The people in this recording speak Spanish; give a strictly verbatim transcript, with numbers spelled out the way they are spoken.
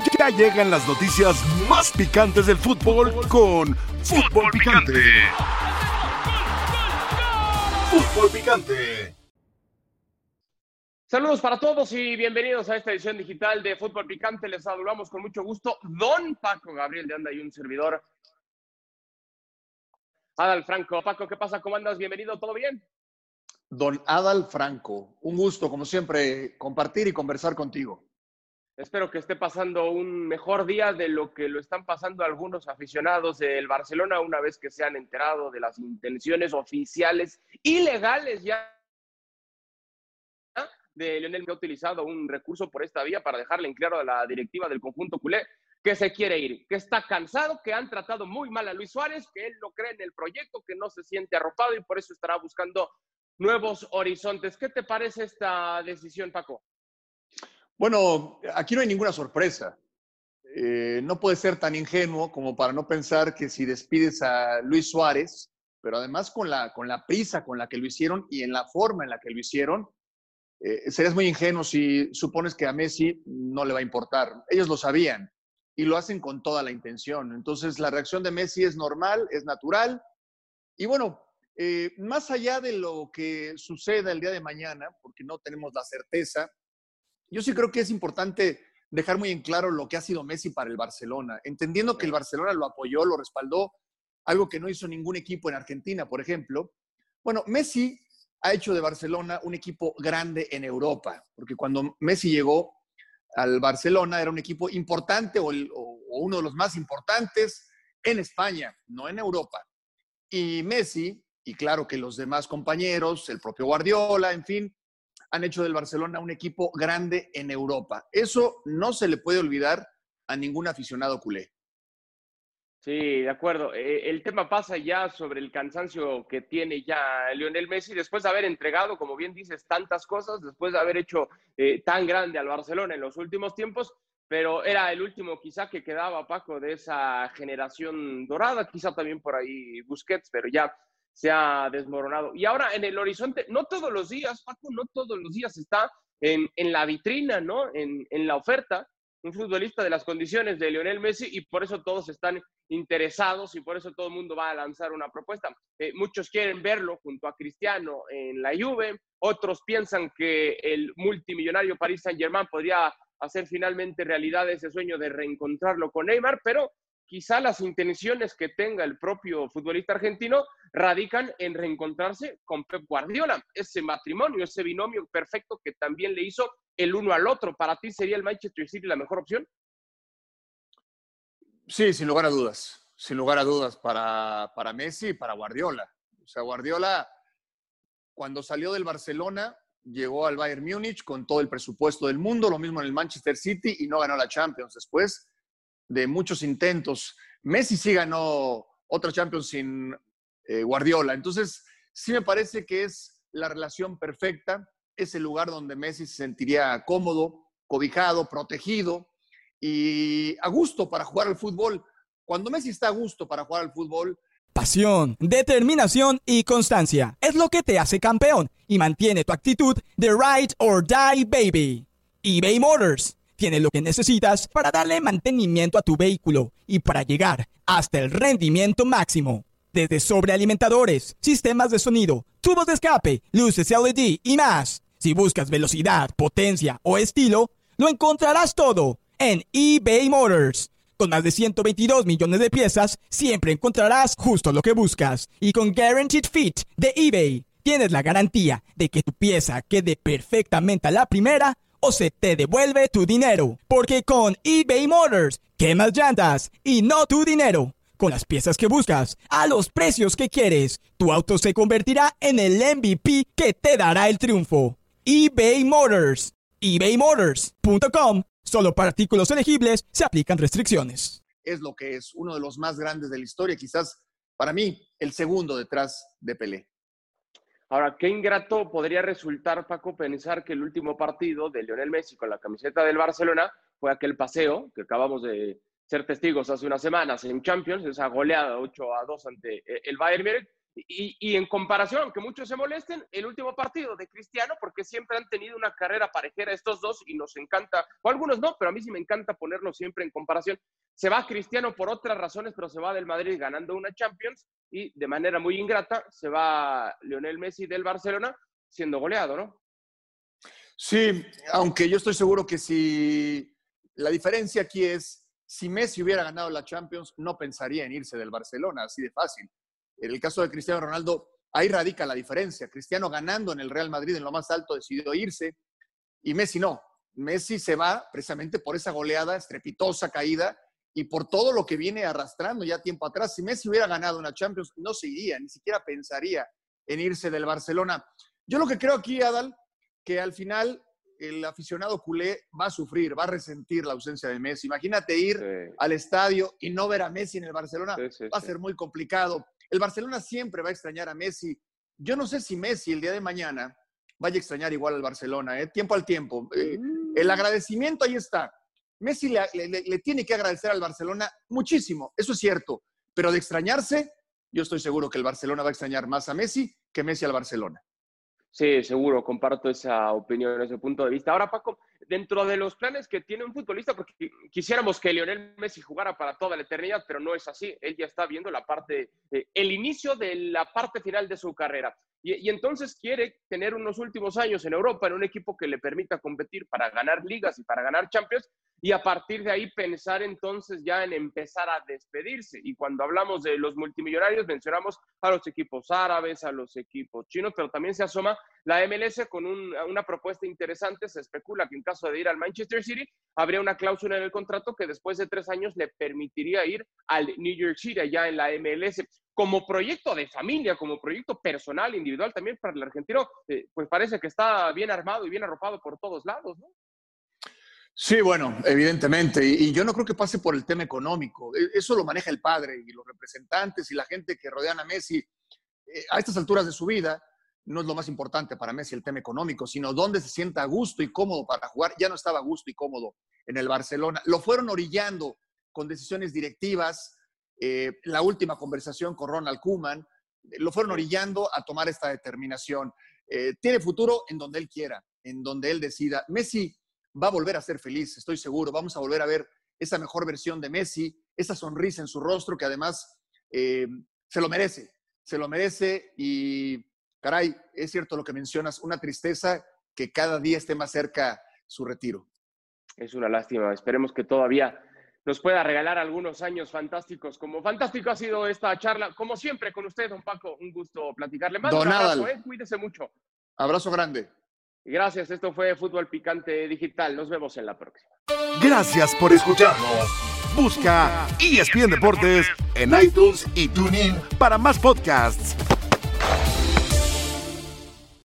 Ya llegan las noticias más picantes del fútbol con Fútbol Picante. Fútbol Picante. Saludos para todos y bienvenidos a esta edición digital de Fútbol Picante. Les saludamos con mucho gusto Don Paco Gabriel de Anda y un servidor, Adal Franco. Paco, ¿qué pasa? ¿Cómo andas? Bienvenido, ¿todo bien? Don Adal Franco, un gusto, como siempre, compartir y conversar contigo. Espero que esté pasando un mejor día de lo que lo están pasando algunos aficionados del Barcelona una vez que se han enterado de las intenciones oficiales y legales ya de Lionel Messi. Ha utilizado un recurso por esta vía para dejarle en claro a la directiva del conjunto culé que se quiere ir, que está cansado, que han tratado muy mal a Luis Suárez, que él no cree en el proyecto, que no se siente arropado y por eso estará buscando nuevos horizontes. ¿Qué te parece esta decisión, Paco? Bueno, aquí no hay ninguna sorpresa. Eh, no puedes ser tan ingenuo como para no pensar que si despides a Luis Suárez, pero además con la, con la prisa con la que lo hicieron y en la forma en la que lo hicieron, eh, serías muy ingenuo si supones que a Messi no le va a importar. Ellos lo sabían y lo hacen con toda la intención. Entonces, la reacción de Messi es normal, es natural. Y bueno, eh, más allá de lo que suceda el día de mañana, porque no tenemos la certeza, yo sí creo que es importante dejar muy en claro lo que ha sido Messi para el Barcelona, entendiendo que el Barcelona lo apoyó, lo respaldó, algo que no hizo ningún equipo en Argentina, por ejemplo. Bueno, Messi ha hecho de Barcelona un equipo grande en Europa, porque cuando Messi llegó al Barcelona era un equipo importante o, el, o, o uno de los más importantes en España, no en Europa. Y Messi, y claro que los demás compañeros, el propio Guardiola, en fin, han hecho del Barcelona un equipo grande en Europa. Eso no se le puede olvidar a ningún aficionado culé. Sí, de acuerdo. Eh, el tema pasa ya sobre el cansancio que tiene ya Lionel Messi después de haber entregado, como bien dices, tantas cosas, después de haber hecho eh, tan grande al Barcelona en los últimos tiempos, pero era el último quizá que quedaba, Paco, de esa generación dorada, quizá también por ahí Busquets, pero ya se ha desmoronado. Y ahora en el horizonte, no todos los días, Paco, no todos los días está en, en la vitrina, ¿no? En, en la oferta, un futbolista de las condiciones de Lionel Messi y por eso todos están interesados y por eso todo el mundo va a lanzar una propuesta. Eh, muchos quieren verlo junto a Cristiano en la Juve, otros piensan que el multimillonario Paris Saint-Germain podría hacer finalmente realidad ese sueño de reencontrarlo con Neymar, pero quizá las intenciones que tenga el propio futbolista argentino radican en reencontrarse con Pep Guardiola, ese matrimonio, ese binomio perfecto que también le hizo el uno al otro. ¿Para ti sería el Manchester City la mejor opción? Sí, sin lugar a dudas. Sin lugar a dudas para, para Messi y para Guardiola. O sea, Guardiola, cuando salió del Barcelona, llegó al Bayern Múnich con todo el presupuesto del mundo, lo mismo en el Manchester City, y no ganó la Champions después de muchos intentos. Messi sí ganó otra Champions sin eh, Guardiola. Entonces, sí me parece que es la relación perfecta, es el lugar donde Messi se sentiría cómodo, cobijado, protegido y a gusto para jugar al fútbol. Cuando Messi está a gusto para jugar al fútbol, pasión, determinación y constancia es lo que te hace campeón y mantiene tu actitud de ride or die, baby. eBay Motors tiene lo que necesitas para darle mantenimiento a tu vehículo y para llegar hasta el rendimiento máximo. Desde sobrealimentadores, sistemas de sonido, tubos de escape, luces L E D y más. Si buscas velocidad, potencia o estilo, lo encontrarás todo en eBay Motors. Con más de ciento veintidós millones de piezas, siempre encontrarás justo lo que buscas. Y con Guaranteed Fit de eBay, tienes la garantía de que tu pieza quede perfectamente a la primera o se te devuelve tu dinero. Porque con eBay Motors, quemas llantas y no tu dinero. Con las piezas que buscas, a los precios que quieres, tu auto se convertirá en el M V P que te dará el triunfo. eBay Motors. ebay motors punto com. Solo para artículos elegibles se aplican restricciones. Es lo que es uno de los más grandes de la historia, quizás para mí el segundo detrás de Pelé. Ahora, qué ingrato podría resultar, Paco, pensar que el último partido de Lionel Messi con la camiseta del Barcelona fue aquel paseo que acabamos de ser testigos hace unas semanas en Champions, esa goleada ocho a dos ante el Bayern Múnich, Y, y en comparación, aunque muchos se molesten, el último partido de Cristiano, porque siempre han tenido una carrera parejera estos dos y nos encanta, o algunos no, pero a mí sí me encanta ponerlos siempre en comparación. Se va Cristiano por otras razones, pero se va del Madrid ganando una Champions y de manera muy ingrata se va Lionel Messi del Barcelona siendo goleado, ¿no? Sí, aunque yo estoy seguro que si la diferencia aquí es, si Messi hubiera ganado la Champions, no pensaría en irse del Barcelona, así de fácil. En el caso de Cristiano Ronaldo, ahí radica la diferencia. Cristiano ganando en el Real Madrid en lo más alto decidió irse y Messi no. Messi se va precisamente por esa goleada estrepitosa caída y por todo lo que viene arrastrando ya tiempo atrás. Si Messi hubiera ganado una Champions, no se iría, ni siquiera pensaría en irse del Barcelona. Yo lo que creo aquí, Adal, que al final el aficionado culé va a sufrir, va a resentir la ausencia de Messi. Imagínate ir sí. al estadio y no ver a Messi en el Barcelona, sí, sí, va a ser sí. muy complicado. El Barcelona siempre va a extrañar a Messi. Yo no sé si Messi el día de mañana vaya a extrañar igual al Barcelona, ¿eh? Tiempo al tiempo. Eh, el agradecimiento ahí está. Messi le, le, le tiene que agradecer al Barcelona muchísimo, eso es cierto, pero de extrañarse, yo estoy seguro que el Barcelona va a extrañar más a Messi que Messi al Barcelona. Sí, seguro, comparto esa opinión, ese punto de vista. Ahora, Paco, dentro de los planes que tiene un futbolista, porque quisiéramos que Lionel Messi jugara para toda la eternidad, pero no es así. Él ya está viendo la parte, eh, el inicio de la parte final de su carrera. Y, y entonces quiere tener unos últimos años en Europa, en un equipo que le permita competir para ganar ligas y para ganar Champions, y a partir de ahí pensar entonces ya en empezar a despedirse. Y cuando hablamos de los multimillonarios, mencionamos a los equipos árabes, a los equipos chinos, pero también se asoma la M L S con un, una propuesta interesante. Se especula que en caso de ir al Manchester City, habría una cláusula en el contrato que después de tres años le permitiría ir al New York City, allá en la M L S. Como proyecto de familia, como proyecto personal, individual también para el argentino, eh, pues parece que está bien armado y bien arropado por todos lados, ¿no? Sí, bueno, evidentemente, y, y yo no creo que pase por el tema económico. Eso lo maneja el padre y los representantes y la gente que rodean a Messi. Eh, a estas alturas de su vida, no es lo más importante para Messi el tema económico, sino dónde se sienta a gusto y cómodo para jugar. Ya no estaba a gusto y cómodo en el Barcelona. Lo fueron orillando con decisiones directivas, eh, la última conversación con Ronald Koeman, eh, lo fueron orillando a tomar esta determinación. Eh, tiene futuro en donde él quiera, en donde él decida. Messi va a volver a ser feliz, estoy seguro. Vamos a volver a ver esa mejor versión de Messi, esa sonrisa en su rostro que además eh, se lo merece, se lo merece y, caray, es cierto lo que mencionas, una tristeza que cada día esté más cerca su retiro. Es una lástima, esperemos que todavía nos pueda regalar algunos años fantásticos. Como fantástico ha sido esta charla, como siempre con usted, don Paco, un gusto platicarle. Mando un abrazo, ¿eh? Cuídese mucho. Abrazo grande. Gracias, esto fue Fútbol Picante Digital. Nos vemos en la próxima. Gracias por escucharnos. Busca E S P N Deportes en iTunes y TuneIn para más podcasts.